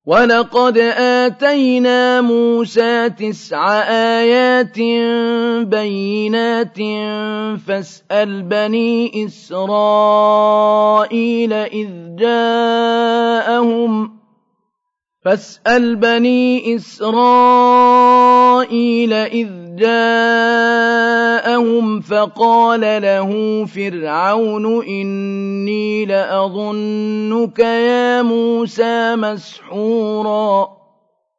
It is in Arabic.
وَلَقَدْ آتَيْنَا مُوسَىٰ 9 آيَاتٍ بَيِّنَاتٍ فَاسْأَلْ بَنِي إِسْرَائِيلَ إِذْ جَاءَهُمْ فَقَالَ لَهُ فِرْعَوْنُ إِنِّي لَأَظُنُّكَ يَا مُوسَىٰ مَسْحُورًا